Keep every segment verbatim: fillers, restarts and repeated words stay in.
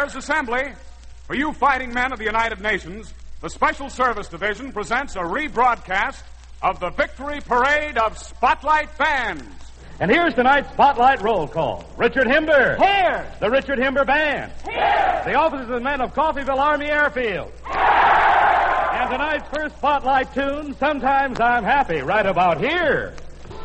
Players, assembly. For you fighting men of the United Nations, the Special Service Division presents a rebroadcast of the Victory Parade of Spotlight Bands. And here's tonight's Spotlight roll call. Richard Himber. Here. The Richard Himber Band. Here. The officers and men of Coffeyville Army Airfield. Here. And tonight's first Spotlight tune, Sometimes I'm Happy, right about here.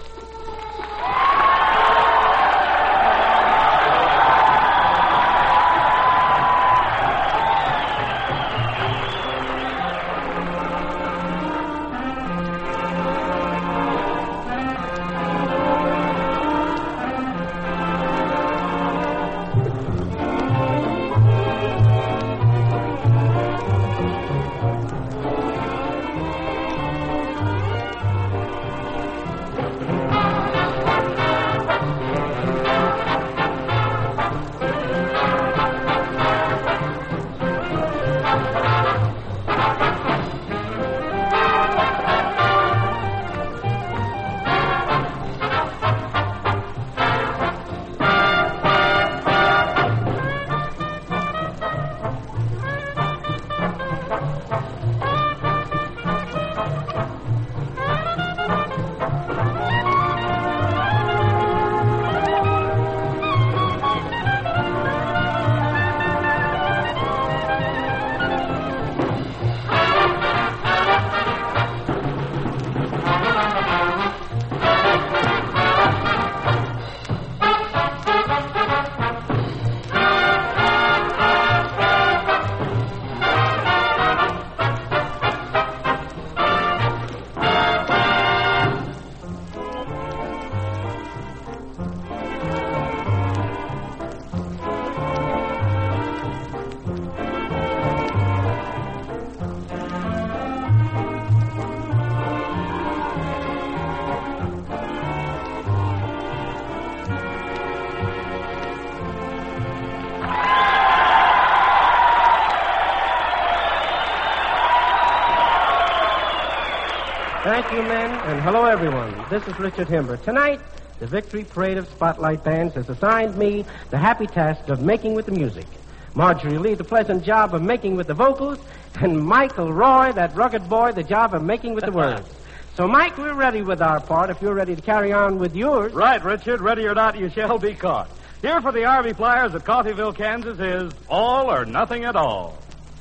Thank you, men, and hello, everyone. This is Richard Himber. Tonight, the Victory Parade of Spotlight Bands has assigned me the happy task of making with the music. Marjorie Lee, the pleasant job of making with the vocals, and Michael Roy, that rugged boy, the job of making with the words. So, Mike, we're ready with our part if you're ready to carry on with yours. Right, Richard. Ready or not, you shall be caught. Here for the Army Flyers at Coffeyville, Kansas is All or Nothing at All.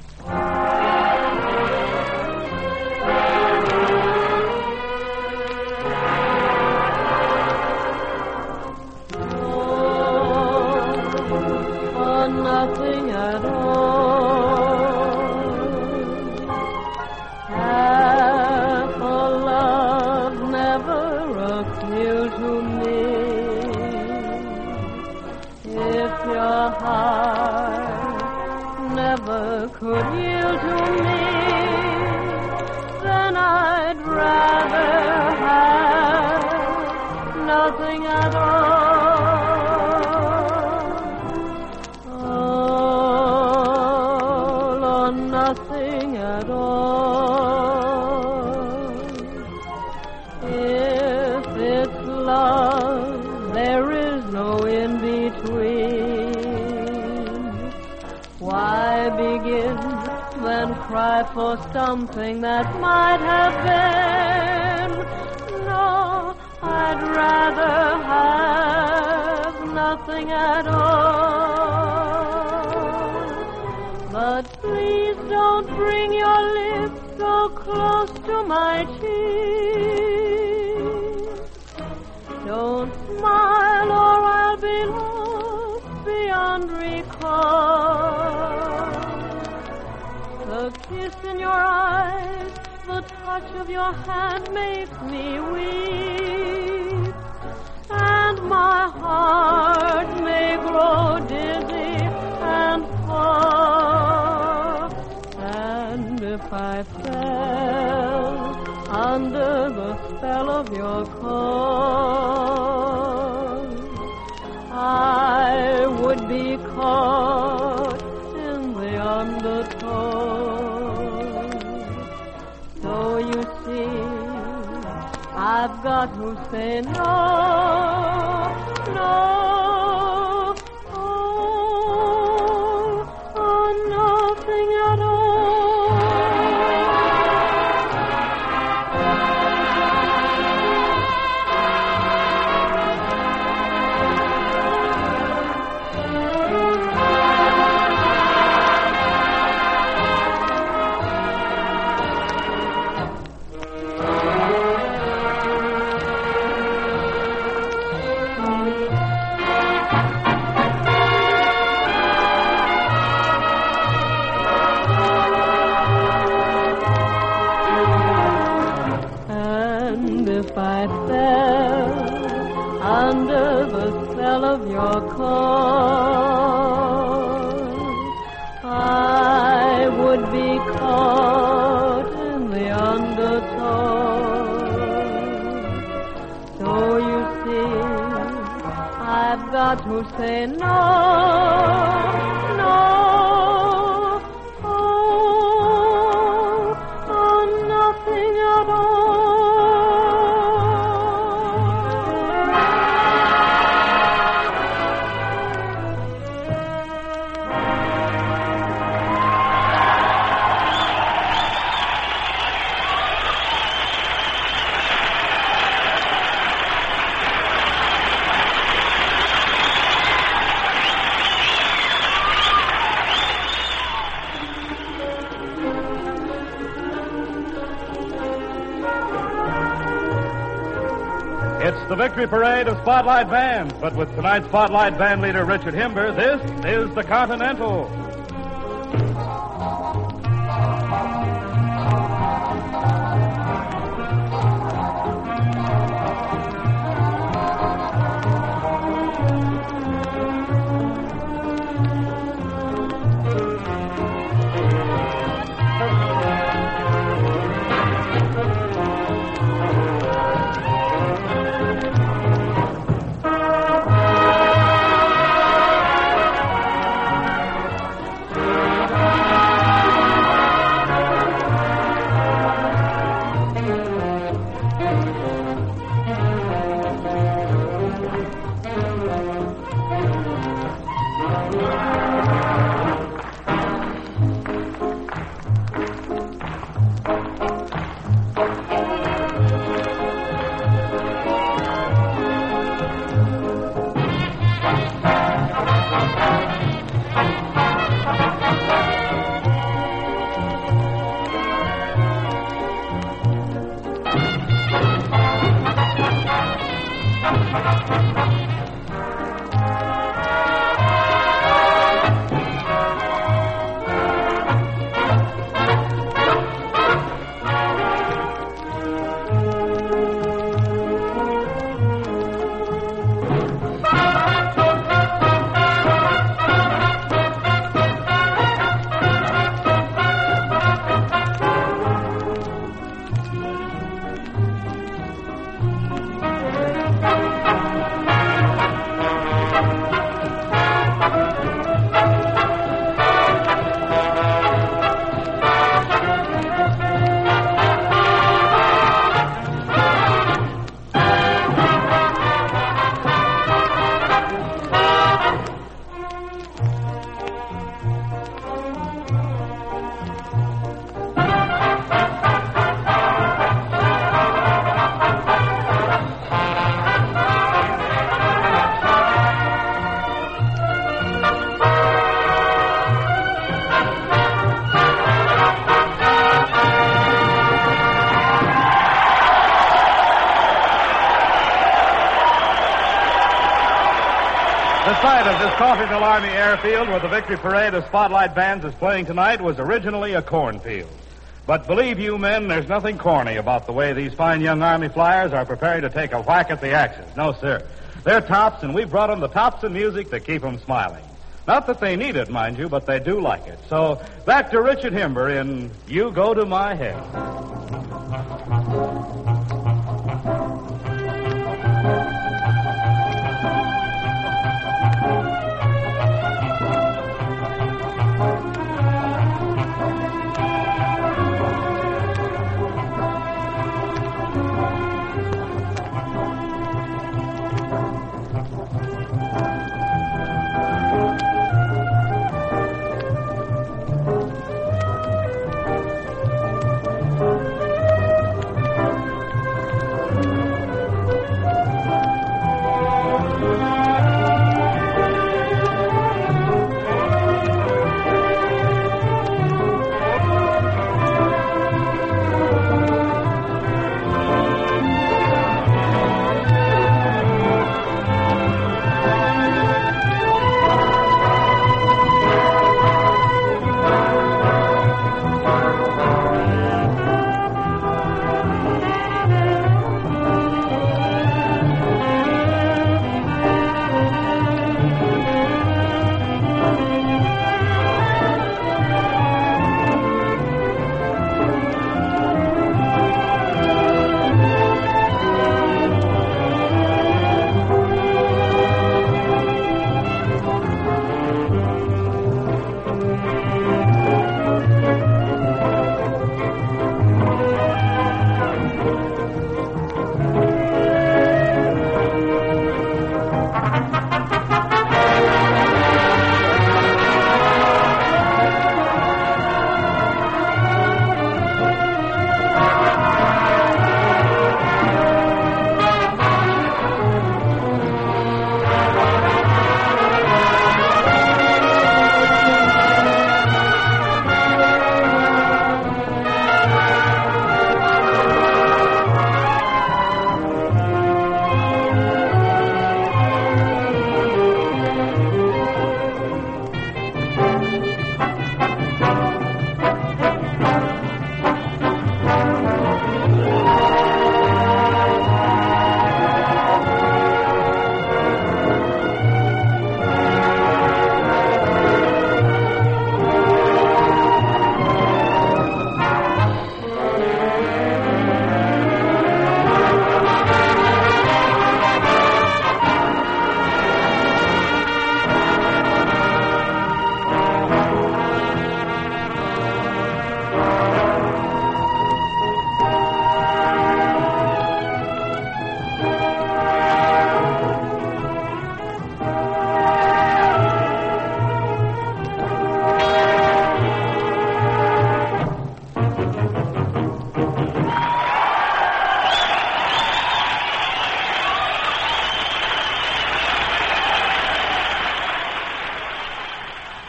Nothing at all. Half a love never appealed to me. If your heart never could yield to me, then I'd rather have nothing at all. Nothing at all. If it's love, there is no in between. Why begin, then cry for something that might have been? No, I'd rather have nothing at all. But please don't bring your lips so close to my cheek. Don't smile or I'll be lost beyond recall. The kiss in your eyes, the touch of your hand makes me weak. And my heart may grow dizzy and fall. And if I fell under the spell of your call, I would be caught in the undertow. So you see, I've got to say no, no. Oh, fell under the spell of your cause, I would be caught in the undertow. So you see, I've got to say no, no, oh, oh, nothing at all. It's the Victory Parade of Spotlight Bands, but with tonight's Spotlight Band leader, Richard Himber, this is the Continental. The site of this Coffeyville Army Airfield where the Victory Parade of Spotlight Bands is playing tonight was originally a cornfield. But believe you men, there's nothing corny about the way these fine young Army flyers are preparing to take a whack at the action. No, sir. They're tops, and we brought them the tops of music to keep them smiling. Not that they need it, mind you, but they do like it. So, back to Richard Himber in You Go to My Head.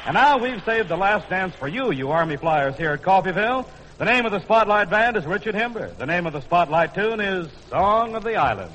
And now we've saved the last dance for you, you Army flyers here at Coffeyville. The name of the Spotlight Band is Richard Himber. The name of the Spotlight tune is Song of the Island.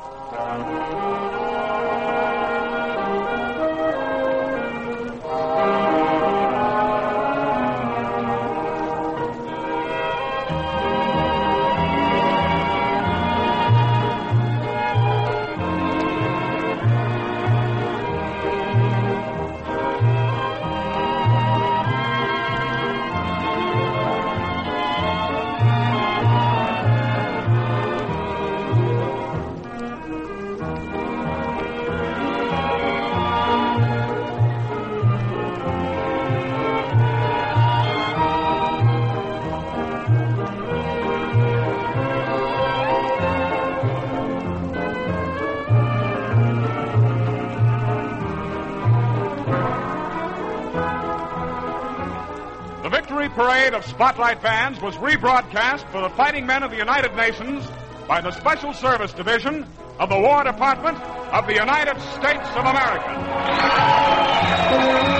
The Victory Parade of Spotlight Bands was rebroadcast for the fighting men of the United Nations by the Special Service Division of the War Department of the United States of America.